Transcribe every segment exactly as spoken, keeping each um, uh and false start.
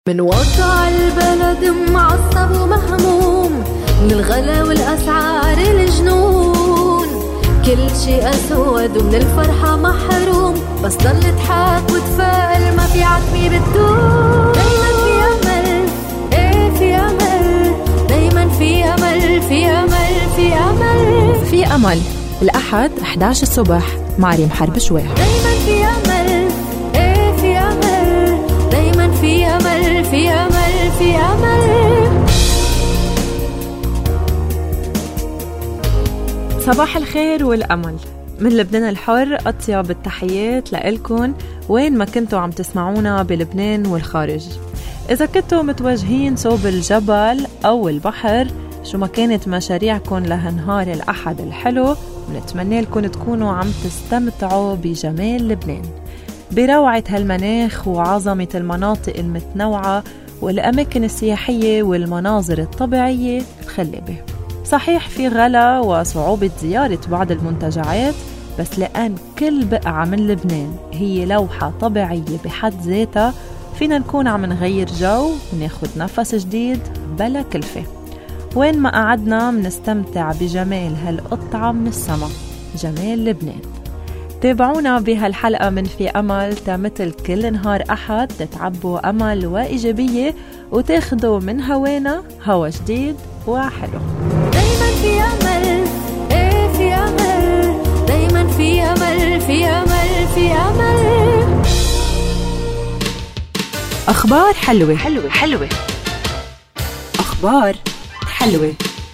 من وضع البلد معصب ومهموم، من الغلا والأسعار الجنون، كل شيء أسود ومن الفرحة محروم، بس ضل تضحك وتفائل، ما في عتمي بتدوم. دايما في أمل، ايه في أمل، دايما في أمل، في أمل، في أمل، في أمل. الأحد إحدى عشر الصبح مع ريم حرب شوي. دايما في أمل، ايه في أمل، دايما في أمل، في أمل، في أمل. صباح الخير والأمل من لبنان الحر. أطيب التحيات لإلكن وين ما كنتوا عم تسمعونا بلبنان والخارج. إذا كنتوا متوجهين صوب الجبل أو البحر، شو ما كانت مشاريعكن لهنهار الأحد الحلو، بنتمنى لكم تكونوا عم تستمتعوا بجمال لبنان، بروعة هالمناخ وعظمة المناطق المتنوعة والأماكن السياحية والمناظر الطبيعية الخلابة. صحيح في غلا وصعوبة زيارة بعض المنتجعات، بس لأن كل بقعة من لبنان هي لوحة طبيعية بحد ذاتها، فينا نكون عم نغير جو وناخد نفس جديد بلا كلفة. وين ما قعدنا منستمتع بجمال هالقطعة من السما، جمال لبنان. تابعونا بهالحلقة من في أمل، تمثل كل نهار أحد تتعبوا أمل وإيجابية وتاخدوا من هوانا هوا جديد وحلو. دايما في أمل، ايه في أمل، دايما في أمل، في أمل، في أمل. أخبار حلوة حلوة حلوة أخبار حلوة.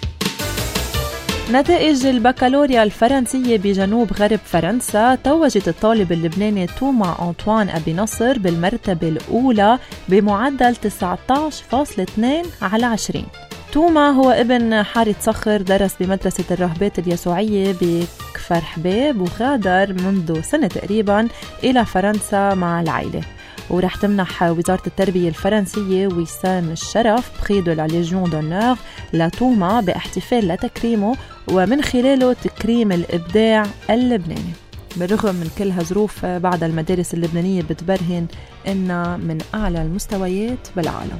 نتائج البكالوريا الفرنسية بجنوب غرب فرنسا توجت الطالب اللبناني توما أنطوان أبي نصر بالمرتبة الأولى بمعدل تسعة عشر فاصلة اثنين على عشرين. توما هو ابن حارة صخر، درس بمدرسة الراهبات اليسوعية بكفر حباب وغادر منذ سنة تقريبا إلى فرنسا مع العائلة، ورح تمنح وزارة التربية الفرنسية وسام الشرف بخيدو لا ليجيون دونور لتوما باحتفال لتكريمه، ومن خلاله تكريم الإبداع اللبناني. بالرغم من كل هالظروف، بعد المدارس اللبنانية بتبرهن إنها من أعلى المستويات بالعالم.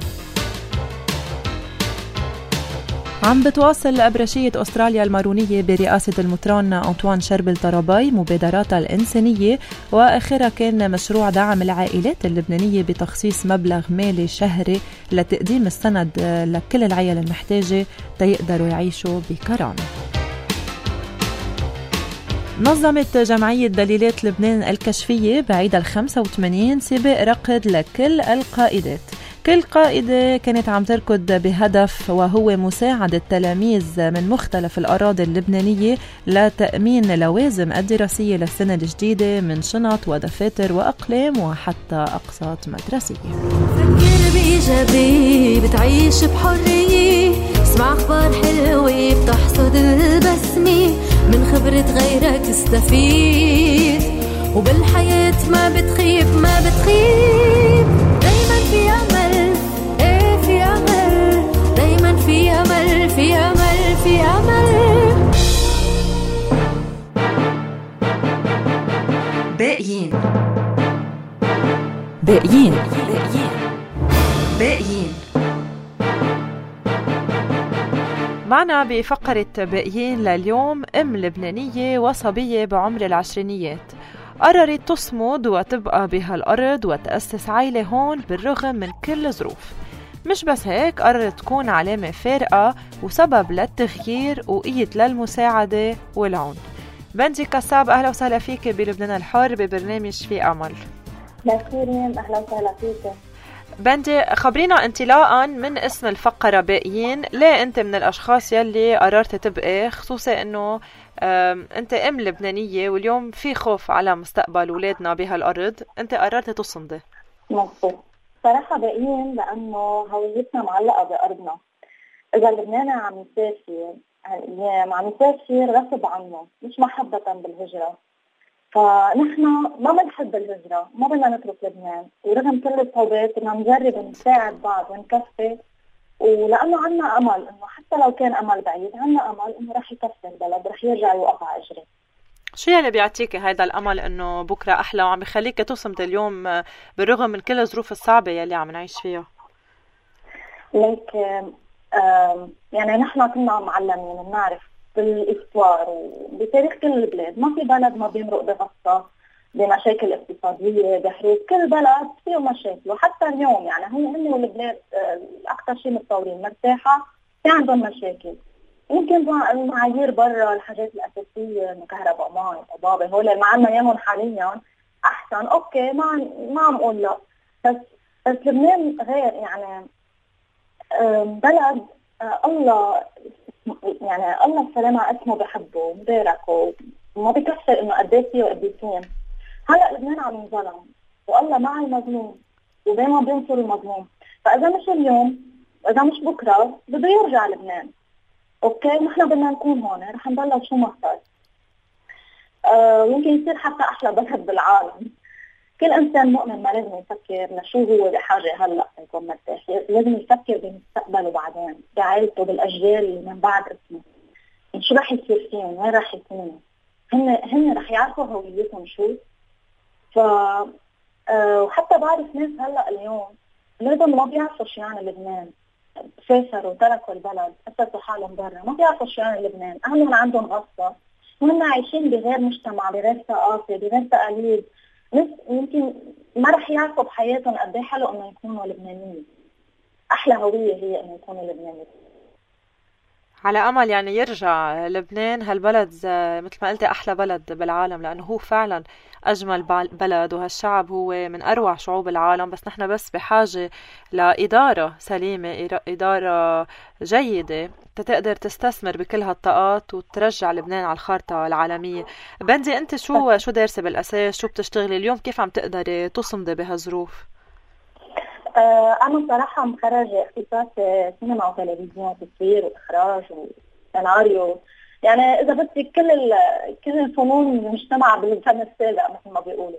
عم بتواصل أبرشية أستراليا المارونية برئاسة المطران أنطوان شربل طراباي مبادراتها الإنسانية، وآخرها كان مشروع دعم العائلات اللبنانية بتخصيص مبلغ مالي شهري لتقديم السند لكل العائلة المحتاجة تيقدروا يعيشوا بكرامة. نظمت جمعية دليلات لبنان الكشفية بعيد الخمسة وثمانين سباق ركض لكل القائدات. كل قائدة كانت عم تركض بهدف، وهو مساعدة التلاميذ من مختلف الأراضي اللبنانية لتأمين لوازم الدراسية للسنة الجديدة من شنط ودفاتر وأقلام وحتى أقساط مدرسية. فكر بإيجابي بتعيش بحرية، اسمع أخبار حلوة بتحصد البسمة، من خبرة غيرك تستفيد، وبالحياة ما بتخيب ما بتخيب. دايما في أمل، ايه في أمل، دايما في أمل، في أمل، في أمل. باقيين باقيين باقيين باقيين معنا بفقرة باقيين لليوم أم لبنانية وصبية بعمر العشرينيات، قررت تصمد وتبقى بهالأرض وتأسس عائلة هون بالرغم من كل الظروف. مش بس هيك، قررت تكون علامة فارقة وسبب للتغيير وقيت للمساعدة والعون. بندي كساب، أهلا وسهلا فيك بلبنان الحر ببرنامج في أمل. بخيرين، أهلا وسهلا فيك. بندي، خبرينا انطلاقا من اسم الفقرة باقيين، ليه أنت من الأشخاص يلي قررت تبقى، خصوصا أنه أنت أم لبنانية واليوم في خوف على مستقبل أولادنا بهالأرض، أنت قررت تصمدي؟ مظبوط. صراحة باقيين لأنه هويتنا معلقة بأرضنا. إذا لبنان عم يسافر يعني عم يسافر غصب عنه، مش محبة بالهجرة، فنحن ما بنحب الهجرة، ما بدنا نترك لبنان، ورغم كل الصعوبات بدنا نجرب نساعد بعض ونكفي، ولأنه عنا أمل إنه حتى لو كان أمل بعيد، عنا أمل إنه رح يكفي البلد، رح يرجع يوقف على أجري. شو يلي بيعطيك هذا الأمل إنه بكرة أحلى وعم يخليك تصمت اليوم بالرغم من كل الظروف الصعبة يلي عم نعيش فيها؟ ليك يعني نحن كنا معلمين بنعرف بالاستوار وبتاريخ كل البلاد ما في بلد ما بيمرق بغصة بمشاكل اقتصادية بحروب. كل بلد فيه مشاكل، وحتى اليوم يعني هن هن والبلاد أكثر شيء متطورين مرتاحة في عندهم مشاكل. يمكن المعايير برا الحاجات الأساسية إنه كهرباء ماء طبابة هول مع إنه يمون حاليا أحسن، أوكي ما ما عم أقول لا، بس بس لبنان غير يعني بلد الله يعني الله السلامة اسمه بحبه مبارك وما بيكسر إنه قديس فيه وقديسين. هلا لبنان عم ينظلم والله مع المظلوم ودايما بينصر المظلوم، فإذا مش اليوم وإذا مش بكرة بده يرجع لبنان. اوكي نحن بدنا نكون هون رح نضل شو ما صار. آه يمكن يصير حتى احلى بلد بالعالم. كل انسان مؤمن ما لازم يفكر لشو هو بحاجه هلا يكون مرتاح، لازم يفكر بمستقبله بعدين، بعائلته، بالاجيال اللي من بعد اسمه، شو رح يصير فيهم، وين رح يكونوا، هن هن رح يعرفوا هويتهم شو. ف آه وحتى بعرف ناس هلا اليوم لازم ما بيعرفوا شو يعني لبنان، سافروا تركوا البلد أسسوا حالهم برا، ما بيعرفوا شو يعني لبنان، أهلهم عندهم غصة وهم عايشين بغير مجتمع بغير ثقافة بغير تقاليد، ناس يمكن ما رح يعرفوا بحياتهم قد ايه حلو إنه يكونوا لبنانيين. أحلى هوية هي إنه يكونوا لبنانيين. على أمل يعني يرجع لبنان هالبلد مثل ما قلتي أحلى بلد بالعالم، لأنه هو فعلا أجمل بلد وهالشعب هو من أروع شعوب العالم، بس نحن بس بحاجة لإدارة سليمة، إدارة جيدة تقدر تستثمر بكل هالطاقات وترجع لبنان على الخارطة العالمية. بندي أنت شو شو دارسة بالأساس، شو بتشتغلي اليوم، كيف عم تقدري تصمدي بهالظروف؟ أنا صراحة مخرجة اختصاص سينما وتلفزيون تصوير وإخراج وسيناريو، يعني إذا بدك كل كل الفنون المجتمع بالفن السابق مثل ما بيقولوا.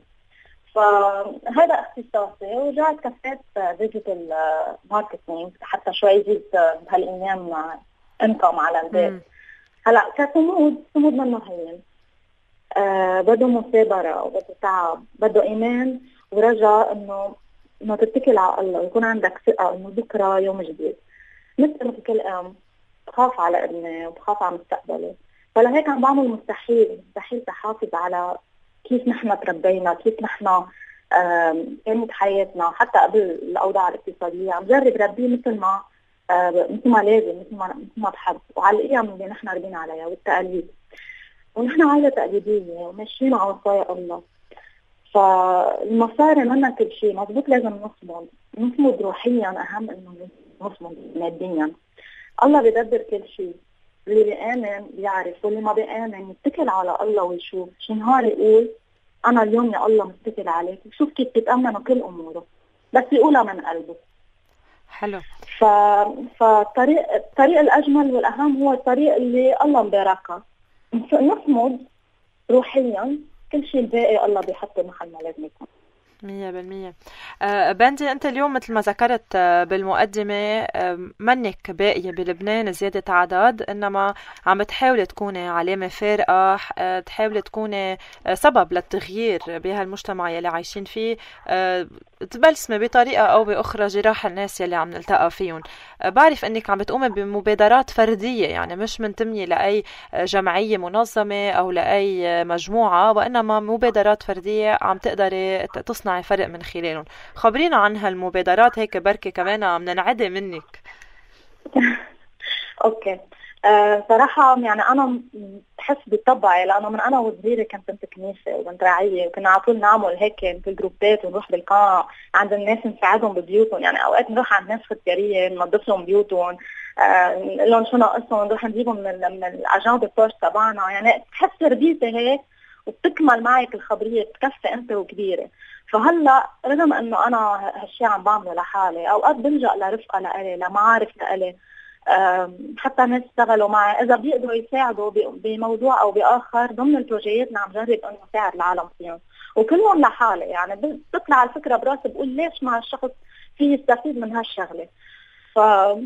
فهذا اختصاصي، ورجعت كفيت ديجيتال ماركتينج حتى شوي زيد بهالأيام انكم على البيت. هلا كصمود صمود منه هين، آه بده مثابرة وبده تعب، بده إيمان ورجاء إنه إنه تتكل على الله ويكون عندك ثقة إنه بكرة يوم جديد. مثل مثل كل أم بخاف على ابني وبخاف على مستقبلي، فلهيك عم بعمل مستحيل مستحيل تحافظ على كيف نحن تربينا، كيف نحن كانت حياتنا حتى قبل الأوضاع الاقتصادية. عم جرب ربيه مثل ما مثل ما لازم، مثل ما مثل ما بحب، وعلى القيم اللي نحن ربينا عليها والتقاليد. ونحن عائلة تقليدية وماشيين على وصايا الله، فالمصاري منا كل شيء مضبوط. لازم نصمد نصمد روحيا أهم إنه نصمد ماديا. الله بيدبر كل شيء، اللي بيآمن بيعرف واللي ما بيآمن يتكل على الله ويشوف. شي نهار يقول أنا اليوم يا الله متكل عليك، وشوف كيف تتأمن كل أموره، بس يقولها من قلبه. حلو. ف... فالطريق الطريق الأجمل والأهم هو الطريق اللي الله مباركها. نصمد روحيا، كل شيء الباقي الله بيحطه محل ما لازم يكون. مية بالمية. أه بندي أنت اليوم مثل ما ذكرت بالمقدمة أه منك باقية بلبنان زيادة عدد، إنما عم بتحاولي تكوني علامة فارقة، أه تحاولي تكوني سبب للتغيير بهالمجتمع يلي عايشين فيه، أه تبلسمي بطريقة أو بأخرى جراح الناس يلي عم نلتقى فيهم. أه بعرف إنك عم بتقومي بمبادرات فردية، يعني مش منتمية لأي جمعية منظمة أو لأي مجموعة، وإنما مبادرات فردية عم تقدري تصنع فرق من خلالهم. خبرينا عن هالمبادرات هيك بركي كمان عم ننعدي منك. اوكي أه صراحة يعني أنا بحس بطبعي، لأنه من أنا وصغيرة كنت بنت كنيسة وبنت رعية، وكنا على طول نعمل هيك في الجروبات ونروح بالقاع عند الناس نساعدهم ببيوتهم. يعني أوقات نروح عند ناس ختيارية ننظف لهم بيوتهم، أه نقول لهم شو ناقصهم، نروح نجيبهم من من الأجانب البوش تبعنا. يعني تحس تربيتي هيك وبتكمل معك الخبرية بتكفي أنت وكبيرة. فهلا رغم إنه أنا هالشيء عم بعمله لحالي، أوقات بلجأ لرفقة لإلي، لمعارف لإلي، حتى ناس اشتغلوا معي إذا بيقدروا يساعدوا بموضوع أو بآخر ضمن البروجيات. نعم جرب إنه ساعد العالم فيهم، وكلهم لحالي. يعني بتطلع الفكرة براسي بقول ليش مع الشخص فيه يستفيد من هالشغلة. ف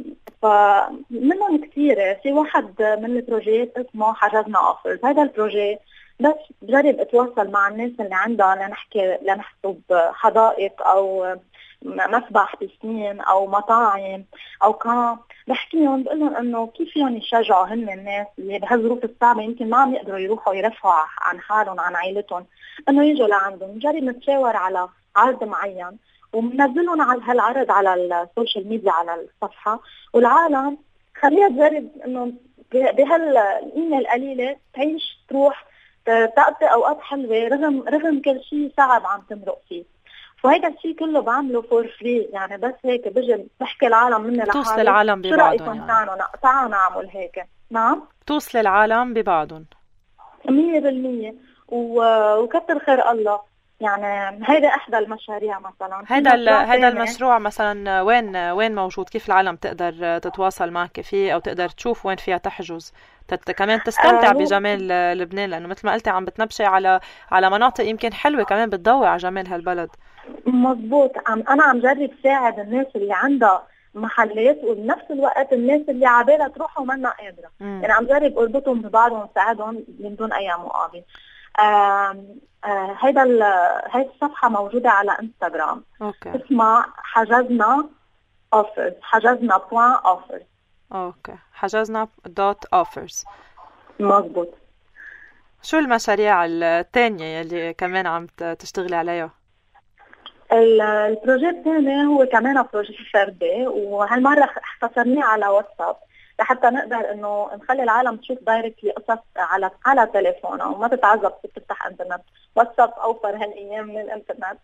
فمنهم كثير. في واحد من البروجيات اسمه حجزنا أوفرز. هذا البروجي بس بجرب اتواصل مع الناس اللي عندها لنحكي لنحسب حدائق او مسبح بسنين او مطاعم او كان بحكيهم بقول لهم انه كيف فيهم يشجعوا هن الناس اللي بهالظروف الصعبه يمكن ما عم يقدروا يروحوا يرفعوا عن حالهم عن عائلتهم انه يجوا لعندهم، نجرب نتشاور على عرض معين ومنزلهم على هالعرض على السوشيال ميديا على الصفحه، والعالم خليها تجرب انه بهالقيمه القليله تعيش تروح تقضي اوقات حلوه رغم رغم كل شيء صعب عم تمرق فيه. فهيدا الشيء كله بعمله فور فري، يعني بس هيك بجي بحكي العالم مني لحالي توصل العالم ببعضهم، شو رايكم تعالوا تعالوا نعمل هيك. نعم توصل العالم ببعضهم مية بالمية وكتر خير الله. يعني هيدا احدى المشاريع مثلا. هيدا هيدا المشروع مثلا وين وين موجود؟ كيف العالم تقدر تتواصل معك فيه او تقدر تشوف وين فيها تحجز تت... كمان تستمتع آه بجمال لبنان، لانه مثل ما قلتي عم بتنبشي على على مناطق يمكن حلوه كمان بتضوي على جمال هالبلد. مزبوط. عم انا عم جرب ساعد الناس اللي عندها محلات وبنفس الوقت الناس اللي عبالها تروح ومنا قادره، يعني عم جرب اربطهم ببعضهم وساعدهم من دون اي مقابل. آه آه هيدا هاي الصفحه موجوده على انستغرام. اوكي. اسمها حجزنا اوفرز، حجزنا بوان اوفرز. اوكي، حجزنا دوت اوفرز. مزبوط. شو المشاريع الثانيه يلي كمان عم تشتغلي عليها؟ البروجيكت الثاني هو كمان بروجيكت فردي، وهالمره اختصرناه على واتساب لحتى نقدر انه نخلي العالم تشوف دايركتلي قصص على على تليفونها وما تتعذب تفتح انترنت. واتساب اوفر هالايام من الانترنت.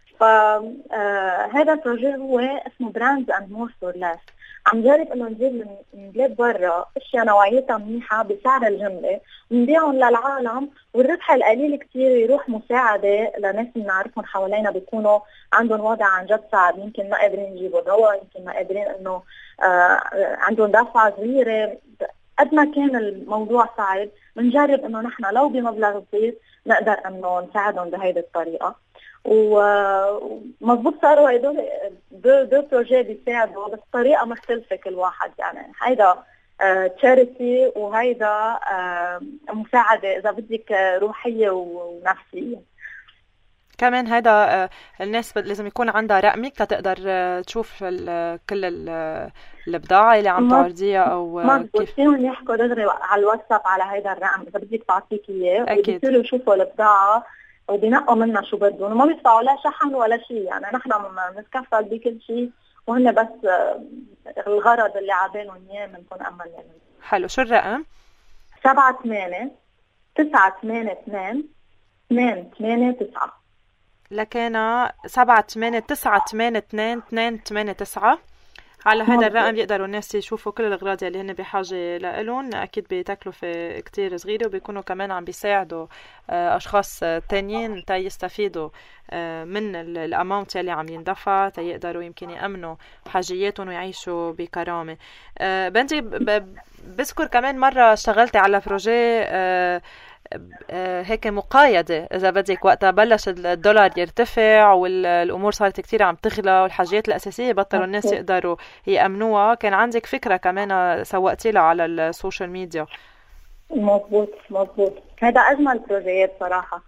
فهذا البروجيكت هو اسمه براندز اند مور فور لاس. عم جرب انه نجيب من بلاد برا اشياء نوعيتها منيحه بسعر الجمله ونبيعهم للعالم، والربح القليل كثير يروح مساعده لناس اللي نعرفهم حوالينا بيكونوا عندهم وضع عن جد صعب، يمكن ما قادرين يجيبوا دواء، يمكن ما قادرين انه آه عندهم دفعه صغيره. قد ما كان الموضوع صعب بنجرب انه نحن لو بمبلغ بسيط نقدر انه نساعدهم بهيدي الطريقه. ومضبوط صاروا هدول دو دو بروجي بيساعدوا بس طريقه مختلفه كل واحد. يعني هيدا تشاريتي آه وهيدا آه مساعده اذا بدك روحيه ونفسيه. كمان هيدا آه الناس لازم يكون عندها رقمك تقدر آه تشوف كل البضاعه اللي عم تعرضيها او آه كيف فيهم يحكوا دغري على الواتساب على هيدا الرقم اذا بدك تعطيك اياه، وبيصيروا يشوفوا البضاعه وبينقوا منا شو بدهم وما بيدفعوا لا شحن ولا شيء. يعني نحن بنتكفل بكل شيء وهن بس الغرض اللي عبالهم اياه بنكون امنا لهم. حلو. شو الرقم؟ سبعة ثمانية تسعة ثمانية اثنين اثنين ثمانية تسعة. لكن سبعة ثمانية تسعة ثمانية اثنين اثنين ثمانية تسعة. على هذا الرقم يقدروا الناس يشوفوا كل الأغراض اللي هن بحاجة لهم، أكيد بتكلفة كتير صغيرة، وبيكونوا كمان عم بيساعدوا أشخاص تانيين تا يستفيدوا من الأماونت اللي عم يندفع تا يقدروا يمكن يأمنوا حاجياتهم ويعيشوا بكرامة. بنتي بذكر كمان مرة اشتغلتي على بروجي هيك مقايدة إذا بدك، وقتها بلش الدولار يرتفع والأمور صارت كتير عم تغلى والحاجات الأساسية بطلوا الناس يقدروا يأمنوها، كان عندك فكرة كمان سوقتي لها على السوشيال ميديا. مظبوط مظبوط. هذا أجمل بروجيات صراحة.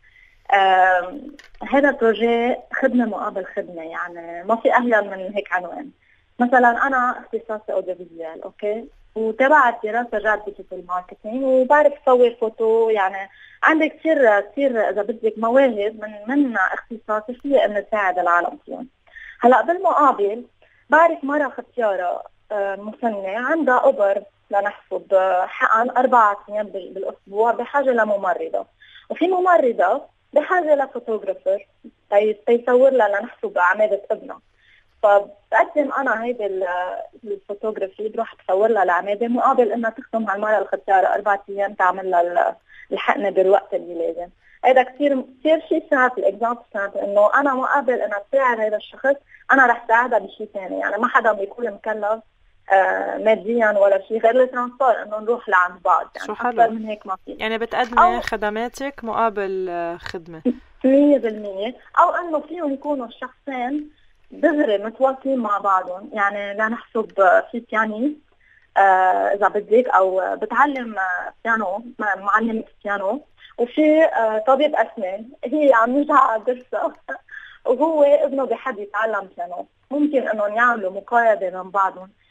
هذا البروجي خدمة مقابل خدمة، يعني ما في أهلا من هيك عنوان. مثلا أنا اختصاصي أوديوفيزيوال أوكي، وتابعت دراسة جات ديجيتال ماركتينج وبعرف صور فوتو، يعني عندي كثير كثير إذا بدك مواهب من من اختصاصي فيها إنه تساعد العالم فيهم. هلا بالمقابل بعرف مرة ختيارة مصنع عندها أبر لنحسب حقن أربعة أيام بالأسبوع بحاجة لممرضة، وفي ممرضة بحاجة لفوتوغرافر تيصور لها لنحسب عمادة ابنها. فبقدم انا هيدي الفوتوغرافي بروح تصور لها العماده مقابل انها تخدم هالمره الختياره اربع ايام تعمل لها الحقنه بالوقت اللي لازم. هذا كثير كثير شيء ساعد الاكزامبل ساعد انه انا مقابل انها تساعد هذا الشخص انا رح ساعدها بشيء ثاني. يعني ما حدا بيكون مكلف آه ماديا ولا شيء غير الترانسفير انه نروح لعند بعض. يعني اكثر من هيك ما في. يعني بتقدمي خدماتك مقابل خدمه مية بالمية، او انه فيهم يكونوا الشخصين دغري متواصلين مع بعضهم. يعني لا نحسب في بيانيست آه اذا بدك او بتعلم بيانو معلمة بيانو، وفي آه طبيب اسنان هي عم يرجع درسها وهو ابنه بحب يتعلم بيانو. ممكن انهم يعملوا مقايضة من بعضهم،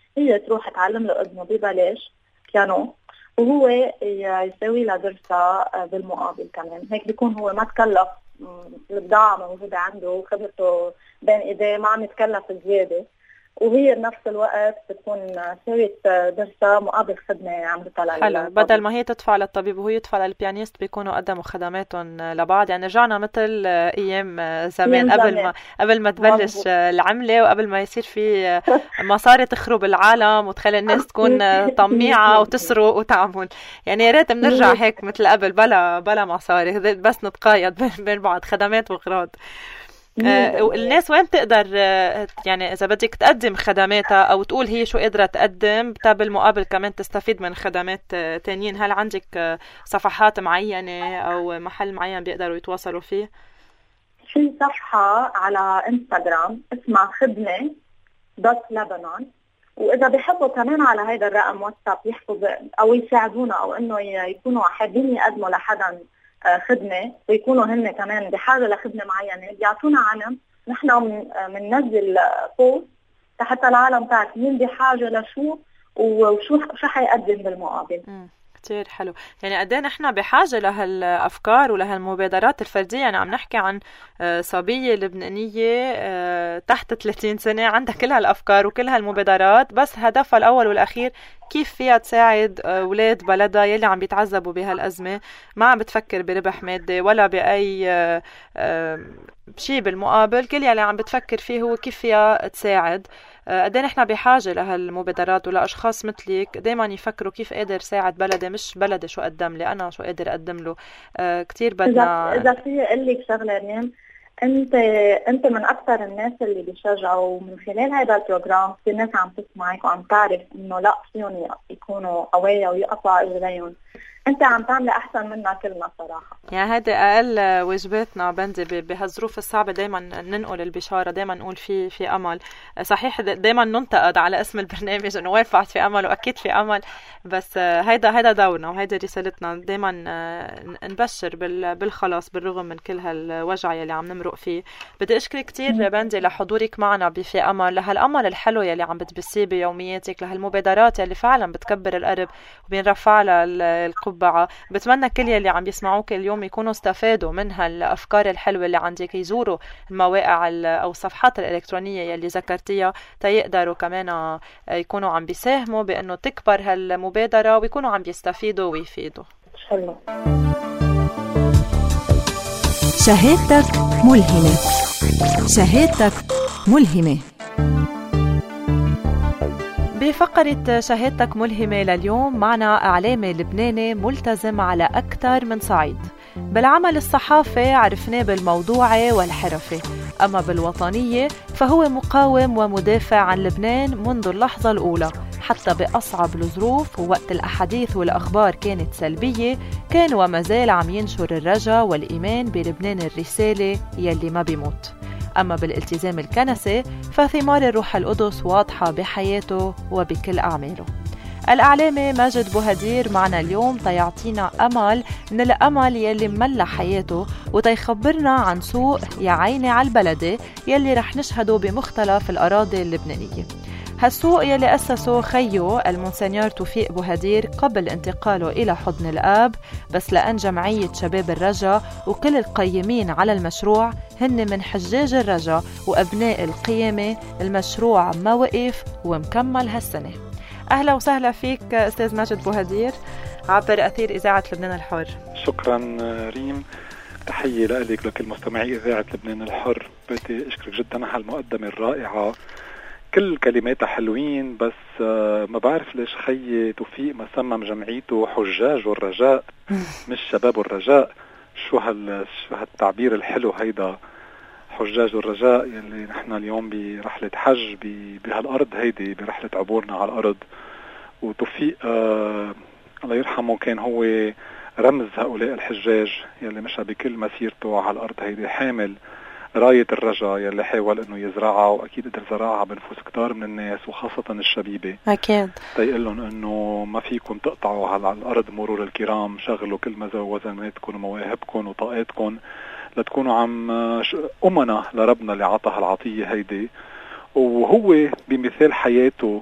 هي تروح تعلم له ابنه ببلاش بيانو، وهو يساوي لها درسها بالمقابل كمان. هيك بيكون هو ما تكلف، البضاعة موجودة عنده وخدمته بين ايديه، ما عم يتكلف زيادة، وهي بنفس الوقت بتكون سويت درسها مقابل خدمة عم بتطلع. حلو، بدل ما هي تدفع للطبيب وهو يدفع للبيانيست بيكونوا قدموا خدماتهم لبعض. يعني رجعنا مثل ايام زمان قبل ما قبل ما تبلش العملة وقبل ما يصير في مصاري تخرب العالم وتخلي الناس تكون طميعة وتسرق وتعمل. يعني يا ريت بنرجع هيك مثل قبل، بلا بلا مصاري، بس نتقايض بين بعض خدمات واغراض. آه الناس وين بتقدر آه يعني إذا بدك تقدم خدماتها أو تقول هي شو قدرة تقدم، بالمقابل كمان تستفيد من خدمات آه تانيين؟ هل عندك آه صفحات معينة أو محل معين بيقدروا يتواصلوا فيه؟ في صفحة على انستغرام اسمها خدمة دوت لبنان، وإذا بيحبوا كمان على هذا الرقم واتساب يحكوا أو يساعدونا أو إنه يكونوا حابين يقدموا لحدا خدمة ويكونوا هن كمان بحاجة لخدمة معينة، بيعطونا علم، نحن بننزل بوست حتى العالم تعرف مين بحاجة لشو وشو شو حيقدم بالمقابل. كتير حلو. يعني قد ايه نحن بحاجة لهالأفكار ولهالمبادرات الفردية. يعني عم نحكي عن صبية لبنانية تحت ثلاثين سنة عندها كل هالأفكار وكل هالمبادرات، بس هدفها الأول والأخير كيف فيها تساعد أولاد بلدها يلي عم بيتعذبوا بهالأزمة. ما عم بتفكر بربح مادي ولا بأي شيء بالمقابل، كل يلي عم بتفكر فيه هو كيف فيها تساعد. قد ايه نحن بحاجة لهالمبادرات ولأشخاص مثلك دايما يفكروا كيف قادر ساعد بلدي، مش بلدي شو قدم لي، أنا شو قادر أقدم له. آه كتير بدنا. إذا في قلك شغلة ريم، أنت أنت من أكثر الناس اللي بيشجعوا من خلال هذا البروجرام. في ناس عم تسمعك وعم تعرف إنه لا فيهم يكونوا قوية ويقطعوا إجريهم. انت عم تعمل احسن منا كلنا صراحه. يعني هذا اقل واجباتنا بندي بهالظروف الصعبه، دايما ننقل البشاره، دايما نقول في في امل. صحيح دايما ننتقد على اسم البرنامج انه وين بعد في امل، واكيد في امل، بس هيدا هيدا دورنا وهيدا رسالتنا، دايما نبشر بالخلاص بالرغم من كل هالوجع يلي عم نمرق فيه. بدي اشكرك كثير بندي لحضورك معنا بفي امل، لهالامل الحلو يلي عم بتبثيه بيومياتك، لهالمبادرات يلي فعلا بتكبر القلب وبينرفع لها القبعه. بتمنى كل يلي عم يسمعوك اليوم يكونوا استفادوا من هالافكار الحلوه اللي عندك، يزوروا المواقع او الصفحات الالكترونيه يلي ذكرتيها تيقدروا كمان يكونوا عم بيساهموا بانه تكبر هالمبادره ويكونوا عم بيستفيدوا ويفيدوا. حلو. شهادتك ملهمه. شهادتك ملهمه. بفقرة شهادتك ملهمة لليوم معنا إعلامي لبناني ملتزم على أكثر من صعيد. بالعمل الصحافي عرفناه بالموضوعي والحرفي، أما بالوطنية فهو مقاوم ومدافع عن لبنان منذ اللحظة الأولى، حتى بأصعب الظروف ووقت الأحاديث والأخبار كانت سلبية كان وما زال عم ينشر الرجاء والإيمان بلبنان الرسالة يلي ما بيموت. أما بالالتزام الكنسي فثمار الروح القدس واضحة بحياته وبكل أعماله. الإعلامي ماجد بوهدير معنا اليوم تيعطينا أمل من الأمل يلي مملى حياته وتيخبرنا عن سوق يا عيني على البلدة يلي رح نشهده بمختلف الأراضي اللبنانية. هالسوق يلي أسسه خيو المونسنيور توفيق بوهدير قبل انتقاله إلى حضن الآب، بس لأن جمعية شباب الرجا وكل القيمين على المشروع هن من حجاج الرجا وأبناء القيامة، المشروع ما وقف ومكمل هالسنة. أهلا وسهلا فيك أستاذ ماجد بوهدير عبر أثير إذاعة لبنان الحر. شكرا ريم، تحية لك لكل مستمعي إذاعة لبنان الحر. بدي أشكرك جدا على المقدمة الرائعة، كل كلماتها حلوين، بس ما بعرف ليش خي توفيق ما سمم جمعيته حجاج والرجاء مش شباب الرجاء. شو هال شو هالتعبير الحلو هيدا، حجاج والرجاء، يلي نحن اليوم برحلة حج بهالأرض هيدي، برحلة عبورنا على الأرض. وتوفيق آه الله يرحمه كان هو رمز هؤلاء الحجاج يلي مشى بكل مسيرته على الأرض هيدي حامل راية الرجاء يلي حاول انه يزرعها، واكيد قدر زرعها بنفوس كتار من الناس وخاصة الشبيبة. اكيد تيقول لهم انه ما فيكم تقطعوا على الارض مرور الكرام، شغلوا كل ما وزناتكم ومواهبكم وطاقاتكم لتكونوا عم امنا لربنا اللي عطاها العطية هيدي. وهو بمثال حياته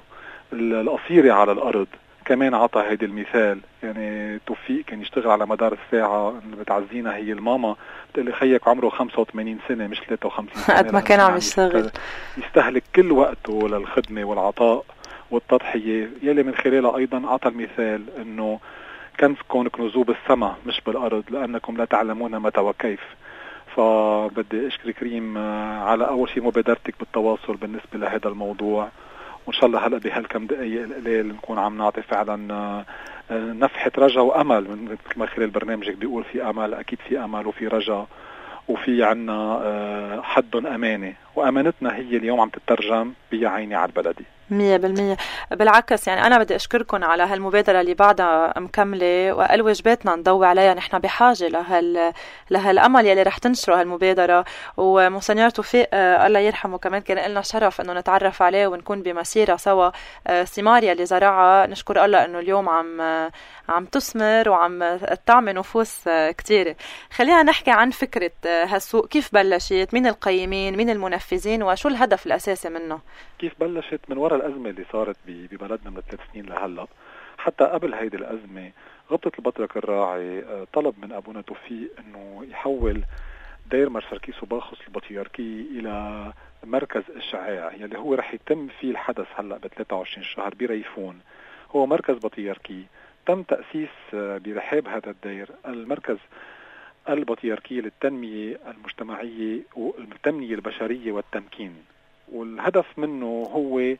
القصيرة على الأرض كمان عطى هيدا المثال. يعني توفيق كان يشتغل على مدار الساعة، اللي بتعزينا هي الماما بتقلي خيك عمره خمسة وثمانين سنة مش ثلاثة وخمسين سنة قد ما كان عم يشتغل، يستهلك كل وقته للخدمة والعطاء والتضحية، يلي من خلالها أيضا عطى المثال أنه كنزكم كنزوه بالسماء مش بالأرض لأنكم لا تعلمون متى وكيف. فبدي أشكرك ريم على أول شيء مبادرتك بالتواصل بالنسبة لهذا الموضوع، وإن شاء الله هلأ بهالكم دقايق القليل نكون عم نعطي فعلا نفحة رجا وأمل. من ما خلال برنامجك بيقول في أمل، أكيد في أمل وفي رجا وفي عنا حد أمانة، وأمانتنا هي اليوم عم تترجم بيا عيني على البلدي مية بالمية. بالعكس يعني أنا بدي أشكركم على هالمبادرة اللي بعدها مكملة، وقال واجباتنا نضوي عليها. نحن بحاجة لهال لهالأمل يلي رح تنشره هالمبادرة. ومونسنيور توفيق آه الله يرحمه كمان كان لنا شرف إنه نتعرف عليه ونكون بمسيرة سوا. آه ثمار يلي زرعها نشكر الله إنه اليوم عم آه عم تثمر وعم تعمل نفوس آه كتيرة. خلينا نحكي عن فكرة آه هالسوق، كيف بلشت، مين القيمين، مين المنفذين، وشو الهدف الأساسي منه؟ كيف بلشت؟ من وراء الأزمة اللي صارت ببلدنا من ثلاث سنين لهلا. حتى قبل هيدي الأزمة غبطة البطرك الراعي طلب من أبونا توفيق أنه يحول دير مرسركيس وباخص البطياركي إلى مركز إشعاع يلي هو رح يتم فيه الحدث هلا ب ثلاثة وعشرين شهر بريفون. هو مركز بطياركي تم تأسيس برحاب هذا الدير المركز البطياركي للتنمية المجتمعية والتنمية البشرية والتمكين. والهدف منه هو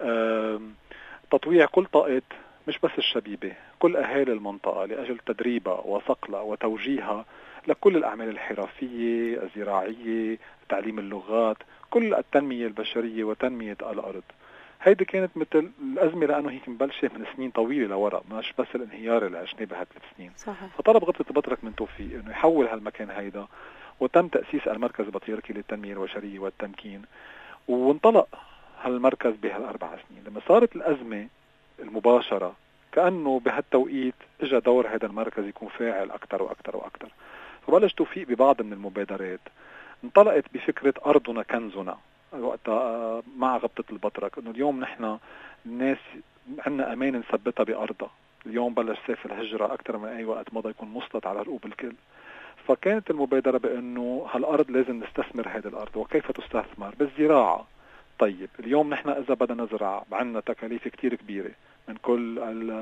تطويع كل طاقة مش بس الشبيبة، كل أهالي المنطقة لأجل تدريبها وصقلها وتوجيهها لكل الأعمال الحرفية الزراعية تعليم اللغات كل التنمية البشرية وتنمية الأرض. هيدي كانت مثل الأزمة لأنه هيك مبلشة من سنين طويلة لوراء، مش بس الانهيار اللي عشناه بهالثلاث سنين. صحيح. فطلب غبطة البطرك من توفيق أنه يحول هالمكان هيدا، وتم تأسيس المركز البطياركي للتنمية البشرية والتمكين، وانطلق هالمركز بهالأربع سنين. لما صارت الأزمة المباشرة كأنه بهالتوقيت اجى دور هذا المركز يكون فاعل أكتر وأكتر وأكتر. فبلش توفيق ببعض من المبادرات انطلقت بفكرة أرضنا كنزنا وقتها مع غبطة البطرك، انه اليوم نحن الناس عنا امان نثبتها بأرضها. اليوم بلش سيف الهجرة أكتر من أي وقت مضى يكون مسلط على رقوب الكل. فكانت المبادرة بأنه هالأرض لازم نستثمر هذه الأرض. وكيف تستثمر؟ بالزراعة. طيب اليوم نحن إذا بدنا نزرع عنا تكاليف كتير كبيرة من كل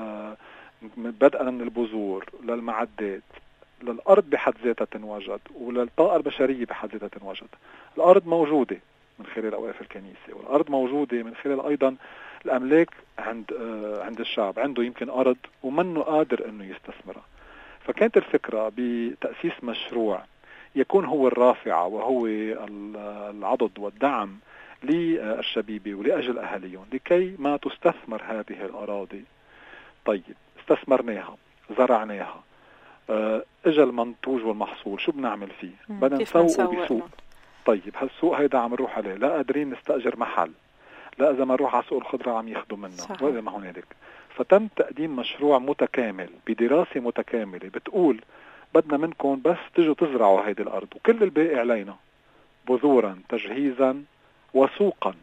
بدءا من البذور للمعدات، للأرض بحد ذاتها تنوجد وللطاقة البشرية بحد ذاتها تنوجد. الأرض موجودة من خلال أوقاف الكنيسة، والأرض موجودة من خلال أيضا الأملاك عند آه عند الشعب عنده يمكن أرض ومنه قادر أنه يستثمرها. فكانت الفكرة بتأسيس مشروع يكون هو الرافعة وهو العضد والدعم للشبيبة ولأجل أهاليهم لكي ما تستثمر هذه الأراضي. طيب استثمرناها زرعناها، آه اجى المنتوج والمحصول شو بنعمل فيه؟ بدنا نسوقه بسوق. طيب هالسوق هيدا عم نروح عليه لا قادرين نستأجر محل، لا إذا ما نروح على سوق الخضرة عم ياخدوا منا وإذا ما هنالك. فتم تقديم مشروع متكامل بدراسة متكاملة بتقول بدنا منكم بس تجوا تزرعوا هيدي الأرض وكل الباقي علينا بذورا تجهيزا وسوقا.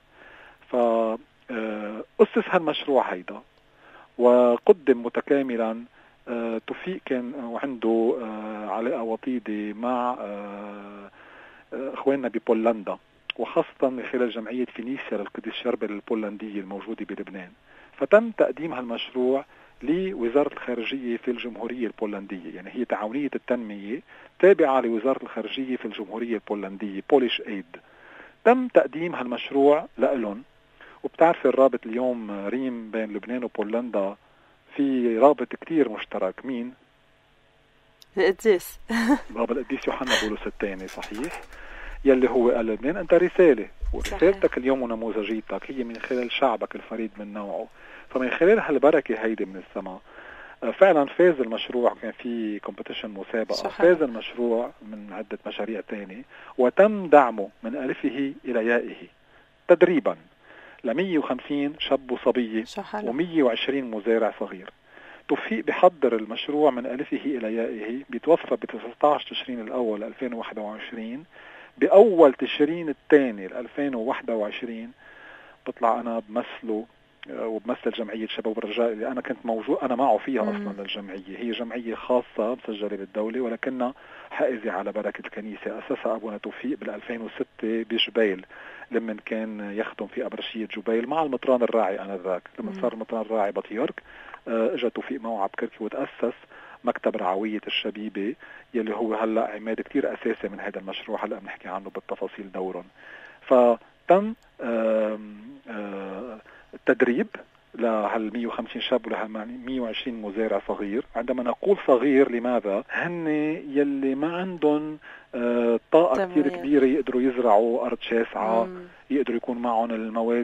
فأسس هالمشروع هيدا وقدم متكاملا. توفيق كان وعنده علاقة وطيدة مع اخواننا ببولندا وخاصة من خلال جمعية فينيسيا للقديس شربل البولندية الموجودة بلبنان. فتم تقديم هالمشروع لوزارة الخارجية في الجمهورية البولندية، يعني هي تعاونية التنمية تابعة لوزارة الخارجية في الجمهورية البولندية بوليش ايد. تم تقديم هالمشروع لألون. وبتعرف الرابط اليوم ريم بين لبنان وبولندا في رابط كتير مشترك. مين؟ القديس بابا القديس يوحنا بولس الثاني. صحيح. يلي هو قال لبنان أنت رسالة، ورسالتك اليوم ونموذجيتك هي من خلال شعبك الفريد من نوعه. فمن خلال هالبركة هيدي من السماء فعلا فاز المشروع. كان في كومبيتيشن مسابقة صحيح. فاز المشروع من عدة مشاريع تانية وتم دعمه من ألفه إلى يائه تدريبا ل مية وخمسين شاب وصبية ومية وعشرين مزارع صغير. توفيق بحضر المشروع من ألفه إلى يائه. بيتوفى ب تسعة عشر تشرين الأول ألفين وواحد وعشرين. بأول تشرين الثاني ألفين وواحد وعشرين بطلع أنا بمثله وبمثل جمعية شباب الرجاء اللي أنا كنت موجود أنا معه فيها مم. أصلا. الجمعية هي جمعية خاصة مسجلة بالدولة ولكنها حائزة على بركة الكنيسة. أسسها أبونا توفيق بالألفين وستة بجبيل لما كان يخدم في أبرشية جبيل مع المطران الراعي آنذاك. لما صار المطران الراعي بطيرك اجى توفيق معه عبكركي وتأسس مكتب رعوية الشبيبة يلي هو هلا عماد كتير أساسي من هذا المشروع. هلا بنحكي عنه بالتفاصيل دورا. فتم التدريب لهال مية وخمسين شاب ولهال مية وعشرين مزارع صغير. عندما نقول صغير لماذا؟ هن يلي ما عندهم آه طاقة كتير كبيرة يقدروا يزرعوا أرض شاسعة، مم. يقدروا يكون معهم المواد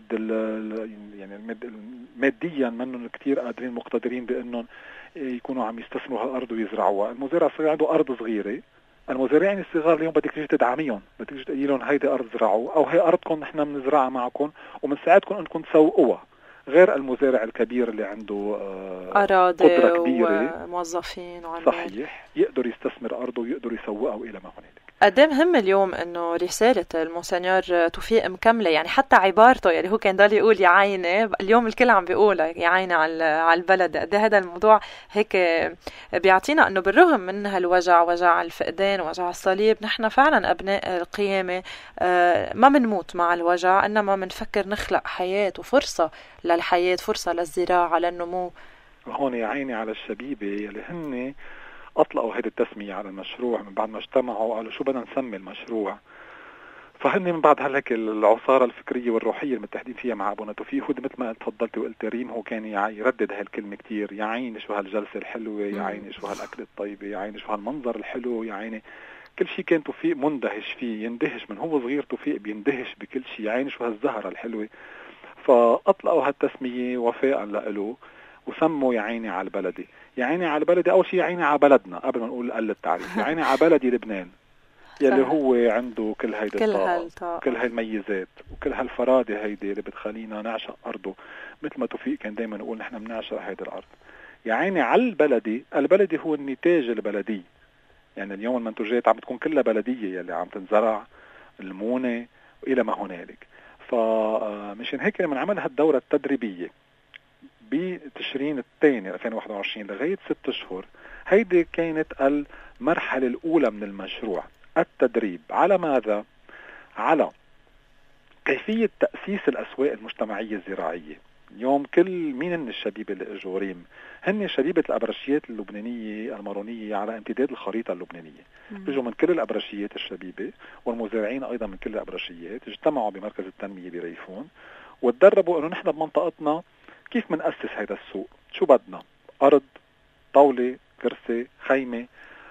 يعني ماديا منهم كتير قادرين مقتدرين بأنهم يكونوا عم يستثمروا هالأرض ويزرعوها. المزارع الصغير عنده أرض صغيرة. المزارعين الصغار اليوم بدك تيجي تدعميهم، بدك تيجي تقول لهم هيدي أرض زرعوا أو هي أرضكم نحن بنزرعها معكم وبنساعدكم أنكم تسوقوها، غير المزارع الكبير اللي عنده أراضي قدرة كبيرة وموظفين وعمال. صحيح، يقدر يستثمر أرضه ويقدر يسوقها وإلى ما هنالك. قد ايه مهم اليوم انه رسالة المونسنيور توفيق مكملة، يعني حتى عبارته يعني هو كان ضل يقول يا عيني، اليوم الكل عم بيقولها يا عيني على على البلد. قد هذا الموضوع هيك بيعطينا انه بالرغم من هالوجع، وجع الفقدان وجع الصليب، نحن فعلا ابناء القيامة ما بنموت مع الوجع، انما بنفكر نخلق حياة وفرصة للحياة، فرصة للزراعة، للنمو. هون يا عيني على الشبيبة يلي هن أطلقوا هذه التسمية على المشروع من بعد ما اجتمعوا قالوا شو بدنا نسمي المشروع. فهن من بعد هلك العصارة الفكرية والروحية المتحدين فيها مع أبونا توفيق، هو مثل ما تفضلتي وقلت ريم، هو كان يردد هالكلمة كتير، يا عيني شو هالجلسة الحلوة، يا عيني شو هالأكل الطيبة، يا عيني شو هالمنظر الحلو، يا عيني كل شيء كان توفيق مندهش فيه، يندهش من هو صغير. توفيق بيندهش بكل شيء، يا عيني شو هالزهرة الحلوة. فأطلقوا هالتسمية وفاء لإله وسموا يا عيني على البلدي. يا عيني على البلدي أول شيء يا عيني على بلدنا قبل ما نقول قل التعريف. يا عيني على بلدي لبنان يلي هو عنده كل هيدا الطاقة، كل هاي الميزات وكل هالفرادة هيدي اللي بتخلينا نعشق أرضه، مثل ما توفيق كان دايما نقول نحن بنعشق هيدا الأرض. يا عيني على البلدي، البلدي هو النتاج البلدي. يعني اليوم المنتوجات عم بتكون كلها بلدية يلي عم تنزرع، المونة وإلى ما هنالك. فمشان هيك لما عمل هالدورة التدريبية بتشرين الثاني ألفين وواحد وعشرين لغاية ست أشهر، هيدي كانت المرحلة الأولى من المشروع، التدريب على ماذا؟ على كيفية تأسيس الأسواق المجتمعية الزراعية. اليوم كل مين من الشبيبة اللي اجوا ريم هن شبيبة الأبرشيات اللبنانية المارونية على امتداد الخريطة اللبنانية. بيجوا من كل الأبرشيات الشبيبة والمزارعين أيضا من كل الأبرشيات، اجتمعوا بمركز التنمية بريفون وتدربوا أنه نحن بمنطقتنا كيف منأسس هذا السوق. شو بدنا؟ أرض، طاولة، كرسي، خيمة.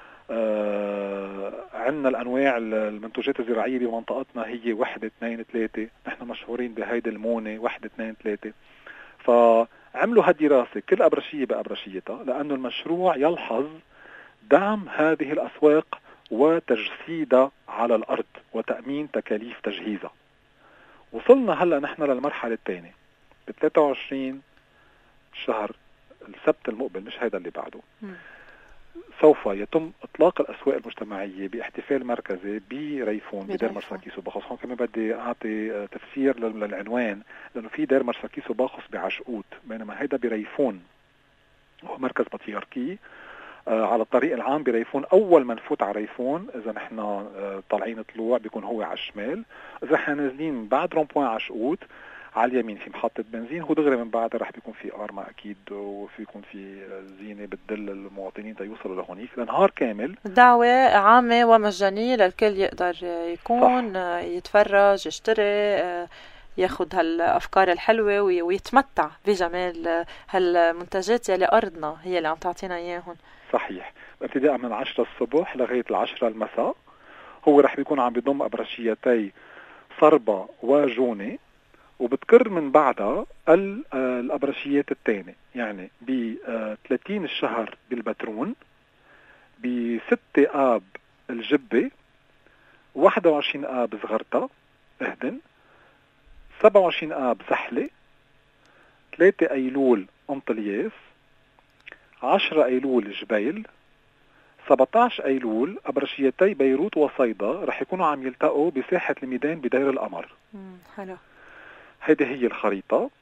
آه عندنا الأنواع المنتوجات الزراعية بمنطقتنا هي واحد اثنين ثلاثة، نحن مشهورين بهيدا المونة واحد اثنين ثلاثة. فعملوا هالدراسة كل أبرشية بأبرشيتها، لأنه المشروع يلحظ دعم هذه الأسواق وتجسيدها على الأرض وتأمين تكاليف تجهيزها. وصلنا هلأ نحن للمرحلة الثانية ب ثلاثة وعشرين شهر السبت المقبل، مش هيدا اللي بعده. م. سوف يتم إطلاق الأسواق المجتمعية باحتفال مركزي بريفون بدير مرساكيس وباخص. هون كمان بدي أعطي تفسير للعنوان، لأنه في دير مرساكيس وباخص بعشقوت، بينما هيدا بريفون هو مركز بطياركي آه على الطريق العام بريفون. أول ما نفوت على ريفون إذا نحن آه طالعين طلوع بيكون هو على الشمال، إذا نحن نازلين بعد رومبوين عشقوت على اليمين في محطة بنزين، هو دغري من بعدها رح بيكون في أرما أكيد، وفي يكون في زينة بتدل المواطنين تيوصلوا لهونيك لنهار كامل. دعوة عامة ومجانية للكل يقدر يكون صح. يتفرج، يشتري، ياخد هالأفكار الحلوة ويتمتع بجمال هالمنتجات يلي أرضنا هي اللي عم تعطينا إياهم. صحيح. ابتداء من عشرة الصبح لغاية العشرة المساء. هو رح بيكون عم بيضم أبرشيتي صربة وجونة، وبتكر من بعدها الأبرشيات الثانية، يعني ب ثلاثين الشهر بالبترون، ب ستة آب الجبة، واحد وعشرين آب زغرتا اهدن، سبعة وعشرين آب زحلة، ثلاثة أيلول أنطلياس، عشرة أيلول جبيل، سبعة عشر أيلول أبرشيتي بيروت وصيدا رح يكونوا عم يلتقوا بساحة الميدان بدير القمر. حلو. هيدي هي الخريطة.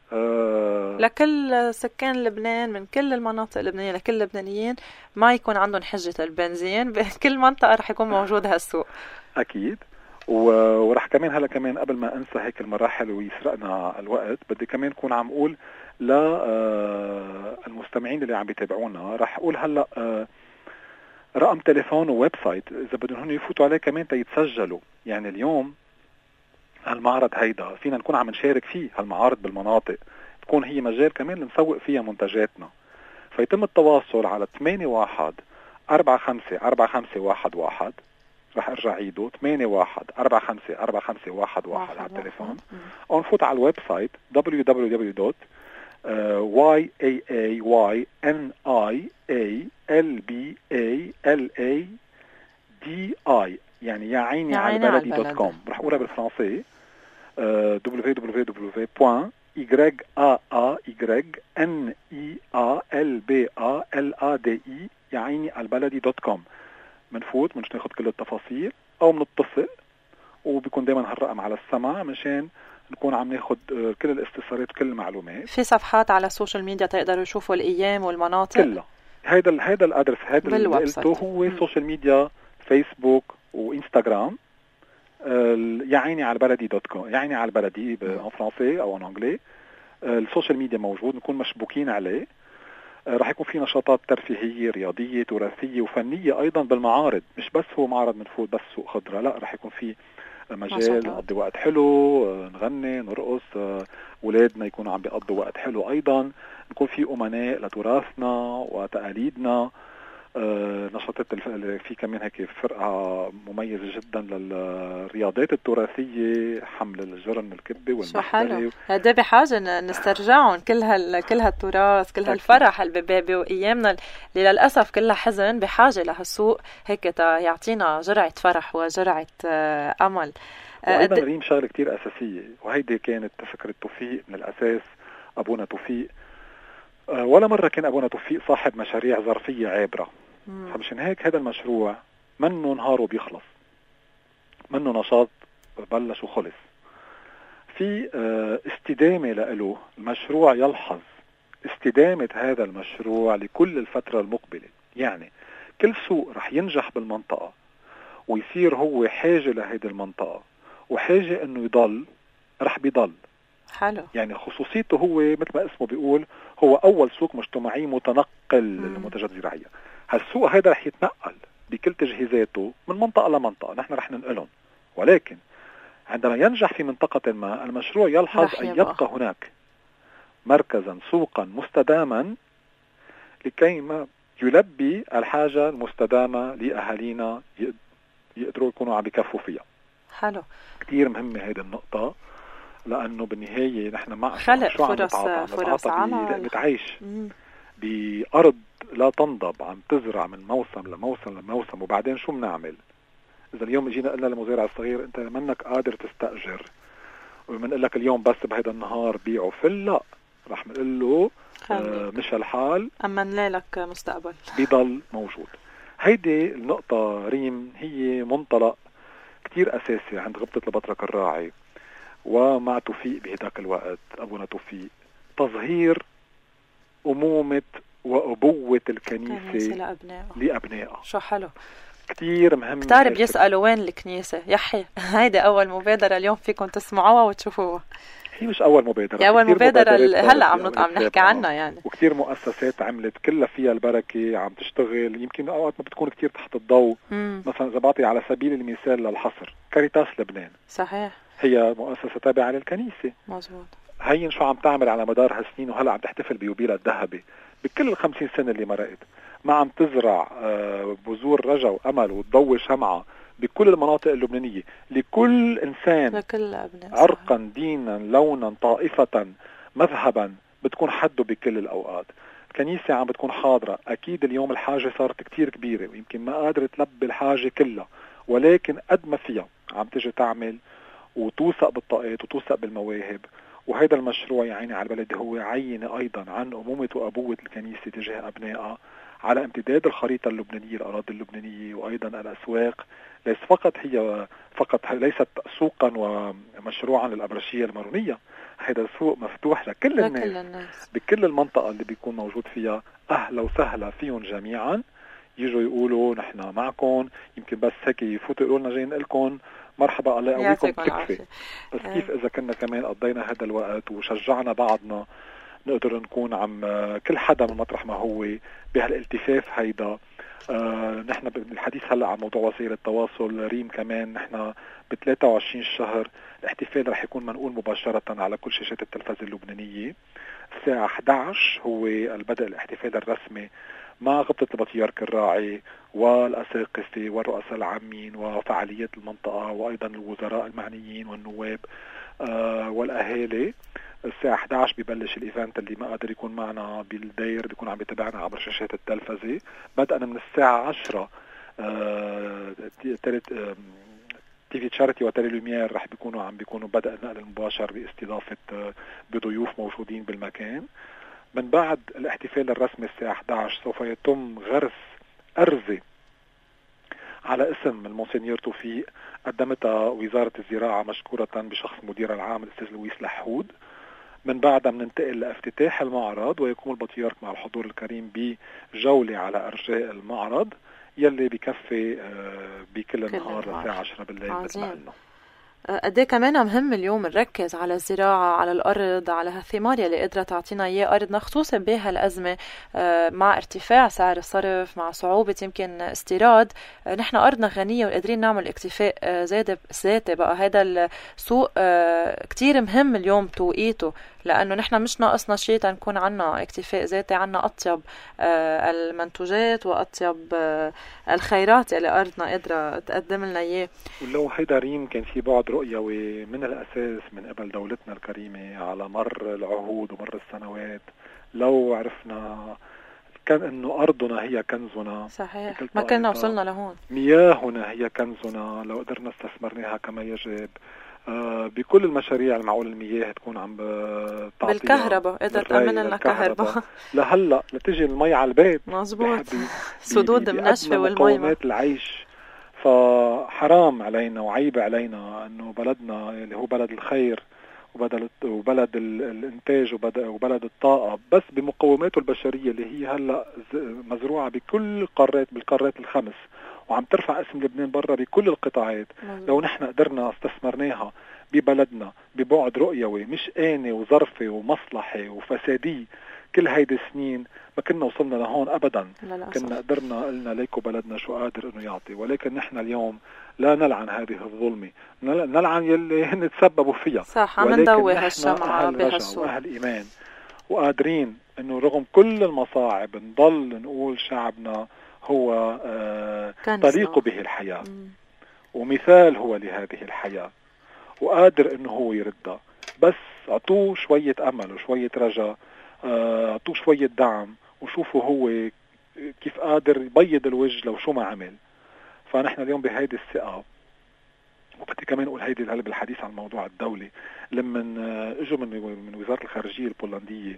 آه لكل سكان لبنان من كل المناطق اللبنانية، لكل اللبنانيين ما يكون عندهم حجة البنزين، بكل منطقة رح يكون موجود هالسوق. أكيد. ورح كمان هلا كمان قبل ما أنسى هيك المراحل ويسرقنا الوقت، بدي كمان كون عم أقول للمستمعين اللي عم بيتابعونا، رح أقول هلا آه رقم تليفون وويب سايت إذا بدهم هن يفوتوا عليه كمان تيتسجلوا. يعني اليوم هالمعرض هيدا فينا نكون عم نشارك فيه، هالمعارض بالمناطق تكون هي مجال كمان نسوق فيها منتجاتنا، فيتم التواصل على ثمانية واحد أربعة خمسة أربعة خمسة واحد واحد. رح ارجع عيده ثمانية واحد أربعة خمسة أربعة خمسة واحد واحد على التليفون، أو نفوت على الويب سايت دبليو دبليو دبليو دوت واي إيه إيه واي إن آي إيه إل بي إيه إل إيه دي آي يعني يا عيني على البلدي دوت كوم. رح اقولها بالفرنسي دبليو دبليو دبليو دوت Y A A Y N I A L B A L A D I يا عيني على البلدي دوت كوم. منفوت منش ناخد كل التفاصيل او منتصل، وبيكون دايما هالرقم على السمع مشان نكون عم ناخد كل الاستفسارات وكل المعلومات. في صفحات على السوشيال ميديا تقدروا يشوفوا الايام والمناطق كلها. هيدا هيدا الادرس هيدا اللي قلته هو سوشيال ميديا، فيسبوك وانستغرام، يا عيني على البلدي دوت كوم، يا عيني على البلدي ان فرنسي او ان انجلي. السوشيال ميديا موجود، نكون مشبوكين عليه. رح يكون في نشاطات ترفيهية رياضية تراثية وفنية أيضا بالمعارض، مش بس هو معرض منفوت بس سوق خضرة، لا رح يكون في مجال نقضي وقت حلو، نغني نرقص، ولادنا يكونوا عم بيقضوا وقت حلو أيضا، نكون في أمناء لتراثنا وتقاليدنا. آه نشاطات اللي في كمان هيك فرقة مميزة جدا للرياضات التراثية، حمل الجرن الكبة والمحتري. هذا بحاجة نسترجعهم كل هال كل هالتراث، كل هالفرح اللي ببابي وأيامنا اللي للأسف كلها حزن، بحاجة لهالسوق هيك يعطينا جرعة فرح وجرعة آه أمل. وأيضا آه ريم شغلة كتير أساسية، وهيدي كانت فكرة توفيق من الأساس. أبونا توفيق ولا مرة كان أبونا توفيق صاحب مشاريع ظرفية عابرة، فمشان هيك هذا المشروع منه نهار وبيخلص، منه نشاط بلش وخلص، في استدامة له. المشروع يلحظ استدامة هذا المشروع لكل الفترة المقبلة. يعني كل سوق رح ينجح بالمنطقة ويصير هو حاجة لهذه المنطقة وحاجة انه يضل، رح بيضل. حلو. يعني خصوصيته هو مثل ما اسمه بيقول هو أول سوق مجتمعي متنقل للمنتجات الزراعية. هالسوق هذا رح يتنقل بكل تجهيزاته من منطقة لمنطقة، نحن رح ننقلهم، ولكن عندما ينجح في منطقة ما المشروع يلحظ أن يبقى هناك مركزا سوقا مستداما لكي ما يلبي الحاجة المستدامة لأهالينا يقدروا يكونوا عم بيكفوا فيها. حلو. كتير مهمة هذه النقطة، لأنه بالنهاية نحن مع خلق فرص فرص عمل، بتعيش بأرض لا تنضب، عم تزرع من موسم لموسم لموسم، وبعدين شو بنعمل؟ إذا اليوم جينا قلنا للمزارع الصغير أنت منك قادر تستأجر ومنقول لك اليوم بس بهيدا النهار بيعوا فل، لا رح نقول له آه مش الحال، أما نلاقي مستقبل بيضل موجود. هيدي النقطة ريم هي منطلق كتير أساسي عند غبطة البطرك الراعي ومع توفيق بهداك الوقت أبونا توفيق، تظهير أمومة وأبوة الكنيسة لأبنائها لأبنائها. شو حلو، كتير مهم. كتار بيسألوا وين الكنيسة، يحيى هيدا أول مبادرة اليوم فيكم تسمعوها وتشوفوها. هي مش أول مبادرة، هي أول مبادرة هلأ عم عم نحكي عنها يعني. وكتير مؤسسات عملت كلها فيها البركة عم تشتغل، يمكن أوقات ما بتكون كتير تحت الضوء. مم. مثلا إذا بعطي على سبيل المثال للحصر كاريتاس لبنان، صحيح، هي مؤسسة تابعة للكنيسة. مظبوط. هي شو عم تعمل على مدار هالسنين، وهلأ عم تحتفل بيوبيلها الذهبي بكل الخمسين سنة اللي مرقت، ما عم تزرع بذور رجا وأمل وتضوي شمعة بكل المناطق اللبنانية لكل إنسان، لكل أبناء، عرقا، دينا، لونا، طائفة، مذهبا، بتكون حده بكل الأوقات. الكنيسة عم بتكون حاضرة. أكيد اليوم الحاجة صارت كتير كبيرة ويمكن ما قادرة تلبي الحاجة كلها، ولكن قد ما فيها عم تجي تعمل وتوثق بالطاقات وتوثق بالمواهب وهذا المشروع يعني على البلد هو عينة أيضا عن أمومة وأبوة الكنيسة تجاه أبنائها على امتداد الخريطة اللبنانية، الأراضي اللبنانية وأيضا الأسواق. ليس فقط هي فقط ليست سوقا ومشروعا للأبرشية المارونية، هذا سوق مفتوح لكل الناس, لكل الناس بكل المنطقة اللي بيكون موجود فيها. أهلا وسهلا فيهم جميعا، يجوا يقولوا نحن معكم، يمكن بس هيك يفوتوا يقولوا لنا جايين لكم مرحبا الله يقويكم تكفي. بس كيف إذا كنا كمان قضينا هذا الوقت وشجعنا بعضنا نقدر نكون عم كل حدا من مطرح ما هو بهالالتفاف هيدا. آه نحن بالحديث هلا عن موضوع وسائل التواصل ريم، كمان نحن ب ثلاثة وعشرين الشهر الاحتفال رح يكون منقول مباشرة على كل شاشات التلفزة اللبنانية. الساعة إحدى عشر هو البدء الاحتفال الرسمي مع غبطة البطيارك الراعي والأساقفة والرؤساء العامين وفعاليات المنطقة وأيضا الوزراء المعنيين والنواب آه والأهالي. الساعة إحدى عشر بيبلش الإيفنت، اللي ما قادر يكون معنا بالداير بيكون عم يتابعنا عبر شاشات التلفزة بدءا من الساعة عشرة. آه تلت آه تي في تشاريتي وتيلي لوميير رح بيكونوا عم بيكونوا بدء النقل المباشر باستضافة آه بضيوف موجودين بالمكان. من بعد الاحتفال الرسمي الساعة إحدى عشر سوف يتم غرس أرزة على اسم المونسينيور توفيق قدمتها وزارة الزراعة مشكورة بشخص مدير العام الأستاذ لويس لحود. من بعدها بننتقل لافتتاح المعرض، ويقوم البطيارك مع الحضور الكريم بجولة على أرجاء المعرض يلي بكفي بكل النهار للساعة عشرة بالليل مثل ما قلنا. قديه كمان مهم اليوم نركز على الزراعة، على الأرض، على هالثمار يلي قدرت تعطينا إياه أرضنا، خصوصا بهالأزمة مع ارتفاع سعر الصرف، مع صعوبة يمكن استيراد. نحن أرضنا غنية وقادرين نعمل اكتفاء ذاتي. بقى هذا السوق كتير مهم اليوم توقيته، لأنه نحن مش ناقصنا شيء تنكون عنا اكتفاء ذاتي، عنا أطيب المنتوجات وأطيب الخيرات اللي أرضنا قادرة تقدم لنا إياه. ولو هيدا ريم كان في بعض رؤيوي من الأساس من قبل دولتنا الكريمة على مر العهود ومر السنوات، لو عرفنا كان إنه أرضنا هي كنزنا. صحيح، ما كنا وصلنا لهون. مياهنا هي كنزنا، لو قدرنا استثمرناها كما يجب. آه بكل المشاريع المعقول المياه تكون عم تعطيها بالكهرباء، قدرت تأمن لنا كهرباء لهلا لتجي المي على البيت. مظبوط، سدود منشفة والمي مقومات العيش. فحرام علينا وعيب علينا انه بلدنا اللي هو بلد الخير وبلد وبلد الانتاج وبلد الطاقه بس بمقوماته البشريه اللي هي هلا مزروعه بكل قارات بالقارات الخمس وعم ترفع اسم لبنان برا بكل القطاعات. لو نحن قدرنا استثمرناها ببلدنا ببعد رؤيوي مش آني وظرفي ومصلحي وفسادي كل هيدي السنين، ما كنا وصلنا لهون أبدا. كنا قدرنا قلنا ليكو بلدنا شو قادر إنه يعطي. ولكن نحن اليوم لا نلعن هذه الظلمة، نلعن يلي هن تسببوا فيها. صح، عم ندوي هالشمعة بهالسوق وأهل الإيمان وقادرين إنه رغم كل المصاعب نضل نقول شعبنا هو آه طريقه به الحياة مم. ومثال هو لهذه الحياة، وقادر إنه هو يردها. بس عطوه شوية أمل وشوية رجاء، عطوه شوية دعم، وشوفوا هو كيف قادر يبيض الوجه لو شو ما عمل. فنحن اليوم بهيدي الثقة. وبدي كمان أقول هيدي هلا بالحديث عن الموضوع الدولي، لما اجوا من من وزارة الخارجية البولندية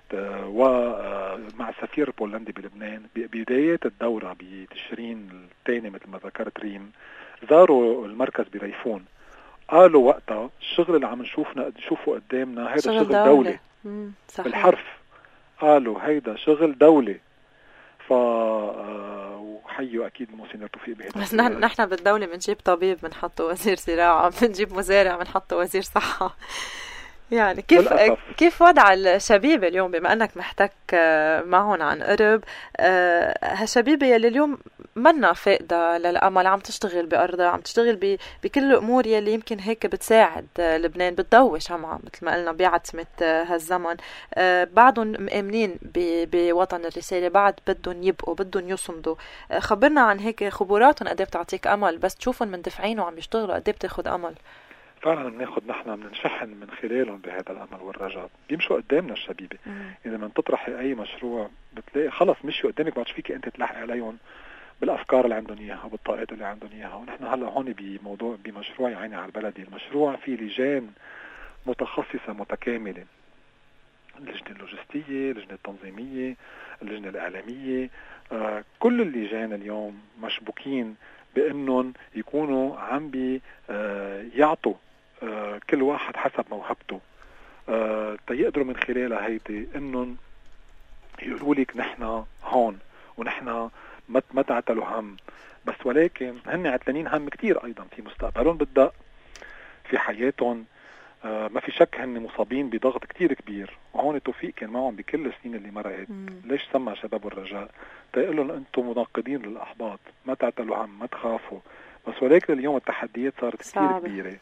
ومع السفير البولندي بلبنان ببداية الدورة بتشرين الثاني مثل ما ذكرت ريم، زاروا المركز بريفون. قالوا وقتها الشغل اللي عم نشوفنا نشوفه قدامنا هيدا شغل, شغل دولي. بالحرف قالوا هيدا شغل دولي. ف وحيوا اكيد المونسينيور توفيق بهذا. بس نحن نحن بالدوله بنجيب طبيب بنحطه وزير زراعه، بنجيب مزارع بنحطه وزير صحه. يعني كيف والأسف. كيف وضع الشبيبة اليوم بما أنك محتك معهم عن قرب؟ هالشبيبة يلي اليوم منا فائدة للأمل، عم تشتغل بأرضها، عم تشتغل بكل الأمور يلي يمكن هيك بتساعد لبنان، بتضوي شمعة مثل ما قلنا بعتمة هالزمن. بعدهم مآمنين بوطن الرسالة، بعد بدهم يبقوا، بدهم يصمدوا. خبرنا عن هيك خبراتهم قد ايه بتعطيك أمل، بس تشوفهم مندفعين وعم يشتغلوا قد ايه بتاخد أمل؟ فعلا بناخد نحن بنشحن من خلالهم بهذا الأمل والرجاء. بيمشوا قدامنا الشبيبة. إذا من تطرحي أي مشروع بتلاقي خلص مشوا قدامك، بعد فيك أنت تلحق عليهم بالأفكار اللي عندهم إياها وبالطاقات اللي عندهم إياها. ونحن هلا هون بموضوع بمشروع عيني على البلدي، المشروع فيه لجان متخصصة متكاملة، اللجنة اللوجستية، اللجنة التنظيمية، اللجنة الإعلامية، آه كل اللجان اليوم مشبوكين بأنهم يكونوا عم بي آه يعطوا آه كل واحد حسب موهبته، آه تيقدروا من خلالها هيدي أنهم يقولوا لك نحن هون ونحن ما تعتلوا هم، بس ولكن هن عتلانين هم كتير أيضا في مستقبلهم بالدق، في حياتهم. آه ما في شك هن مصابين بضغط كتير كبير، وهون توفيق كان معهم بكل السنين اللي مرقت. ليش سمع شباب الرجاء تقول لهم أنتم مناقضين للأحباط، ما تعتلوا هم، ما تخافوا، بس ولكن اليوم التحديات صارت كتير كبيرة.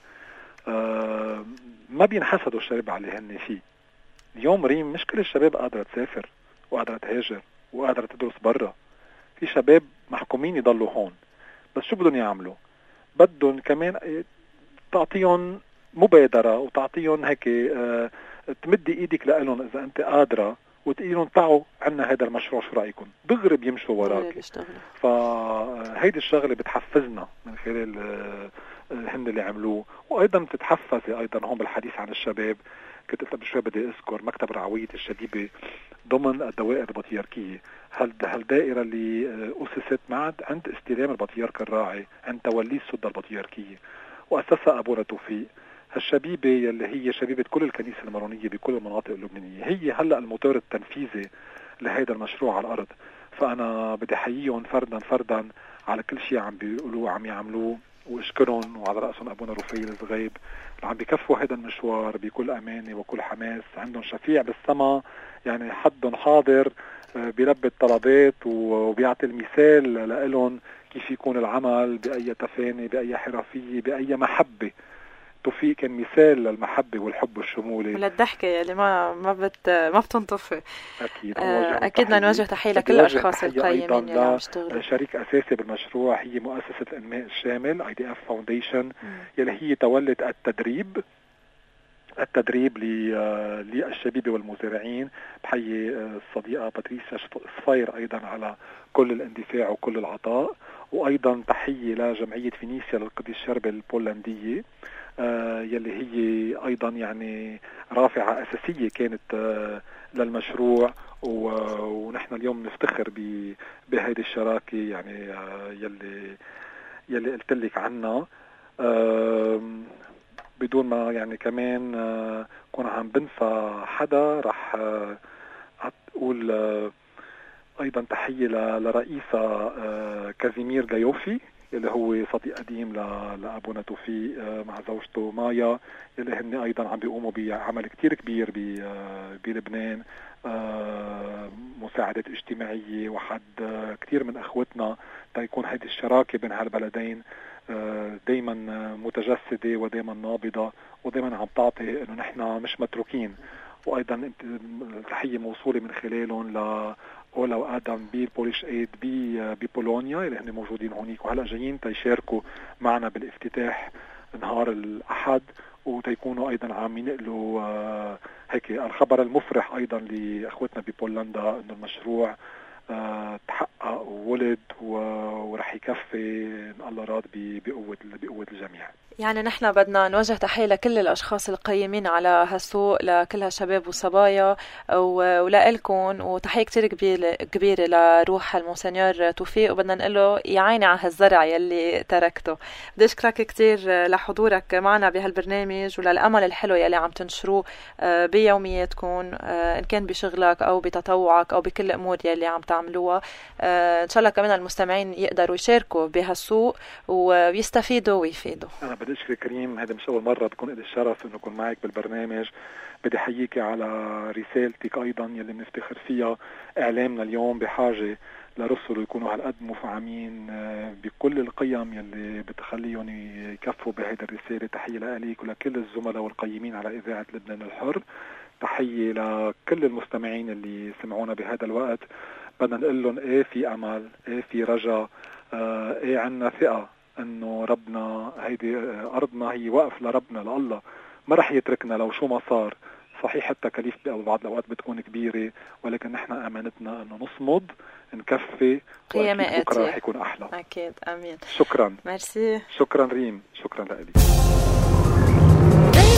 آه ما بينحسدوا الشباب على اللي هن فيه اليوم. ريم مش كل الشباب قادرة تسافر وقادرة تهاجر وقادرة تدرس برا، في شباب محكومين يضلوا هون، بس شو بدهم يعملوا؟ بدهم كمان تعطيهم مبادرة وتعطيهم هيك اه تمدي ايدك لهم اذا انت قادرة وتقول لهم تعوا عنا هذا المشروع، شو رايكم؟ دغري بيمشوا وراك. فهيدي الشغله بتحفزنا من خلال اه هن اللي عملوه، وايضا بتتحفزي ايضا هون بالحديث عن الشباب. كنت قبل شوي بدي اذكر مكتب رعوية الشبيبة ضمن الدوائر البطيركية، هالدائرة اللي أسست معد عند استلام البطيرك الراعي عند تولي السلطة البطيركية، وأسسها أبونا توفيق. هالشبيبة اللي هي شبيبة كل الكنيسة المارونية بكل المناطق اللبنانية هي هلأ الموتور التنفيذي لهذا المشروع على الأرض. فأنا بدي أحييهم فردا فردا على كل شيء عم بيقولوه عم يعملوه، واشكرهم، وعلى رأسهم أبونا رفيل الزغيب اللي عم بيكفوا هذا المشوار بكل أمانة وكل حماس. عندهم شفيع بالسما يعني حدهم حاضر بيلبي الطلبات وبيعطي المثال لهم كيف يكون العمل بأي تفاني، بأي حرفية، بأي محبة. توفيق كان مثال للمحبة والحب والشمولة وللضحكة اللي ما ما بت ما بتنطفي. أكيد آه أكيد بدنا نوجه تحية لكل الأشخاص القيمين اللي عم يشتغلوا. شريك أساسي بالمشروع هي مؤسسة الإنماء الشامل آي دي إف Foundation يلي هي تولت التدريب التدريب للشبيبة والمزارعين. بحيي الصديقة باتريسيا صفير أيضا على كل الاندفاع وكل العطاء، وأيضا تحية لجمعية فينيسيا للقديس شربل البولندية آه يلي هي أيضا يعني رافعة أساسية كانت آه للمشروع، ونحن اليوم نفتخر بهذه الشراكة يعني آه يلي يلي قلت لك عنها. آه بدون ما يعني كمان آه كون عم بنسى حدا رح آه أقول آه أيضا تحية لرئيسة آه كازيمير جايوفي اللي هو صديق قديم لأبونا توفيق مع زوجته مايا، اللي هن أيضا عم بيقوموا بعمل كتير كبير بلبنان، مساعدات اجتماعية وحد كتير من أخوتنا تيكون هذه الشراكة بين هالبلدين دايما متجسدة ودايما نابضة ودايما عم تعطي إنه نحن مش متروكين. وأيضا تحية موصولة من خلالهم ل أولا وآدم بالبوليش ايد ببولونيا اللي هن موجودين هونيك، وهلا جايين تيشاركوا معنا بالافتتاح نهار الأحد، وتيكونوا أيضا عم ينقلوا آه هيك الخبر المفرح أيضا لأخوتنا ببولندا إنه المشروع آه تحقق وولد ورح يكفي إن الله راد بقوة بقوة الجميع. يعني نحن بدنا نوجه تحية لكل الأشخاص القيمين على هالسوق، لكل هالشباب وصبايا ولألكن، وتحية كتير كبيرة لروح المونسنيور توفيق، وبدنا نقوله يعيني على هالزرع يلي تركته. بدي أشكرك كتير لحضورك معنا بهالبرنامج وللأمل الحلو يلي عم تنشروه بيومياتكم، إن كان بشغلك أو بتطوعك أو بكل الأمور يلي عم تعملوها. إن شاء الله كمان المستمعين يقدروا يشاركوا بهالسوق ويستفيدوا ويفيدوا. بدي أشكرك كريم، هذا مش أول مرة بكون لي الشرف إنه أكون معك بالبرنامج. بدي أحييك على رسالتك أيضا يلي بنفتخر فيها. إعلامنا اليوم بحاجة لرسل يكونوا هالقد مفعمين بكل القيم يلي بتخليهم يكفوا بهذه الرسالة. تحية لك ولكل الزملاء والقيمين على إذاعة لبنان الحر. تحية لكل المستمعين اللي سمعونا بهذا الوقت. بدنا نقول لهم إيه في أمل، إيه في رجاء، إيه عنا ثقة انه ربنا هيدي ارضنا هي وقف لربنا لله، ما رح يتركنا لو شو ما صار. صحيح التكاليف ببعض الاوقات بتكون كبيره، ولكن نحن امانتنا انه نصمد نكفي، واكيد بكره رح يكون احلى. اكيد امين. شكرا. ميرسي. شكرا ريم، شكرا لك.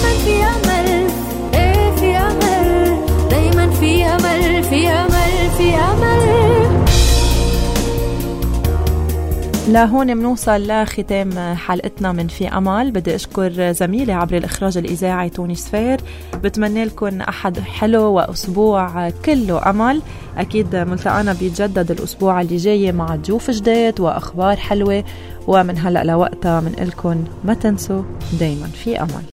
دايما في أمل، إيه في أمل، دايما في أمل، في أمل، في أمل. لهون منوصل لختام حلقتنا من في أمل. بدي أشكر زميلي عبر الإخراج الإذاعي توني سفير. بتمنى لكم أحد حلو وأسبوع كله أمل. أكيد ملتقانا بيتجدد الأسبوع اللي جاي مع ضيوف جديد وأخبار حلوة، ومن هلأ لوقتها من لكم ما تنسوا دايما في أمل.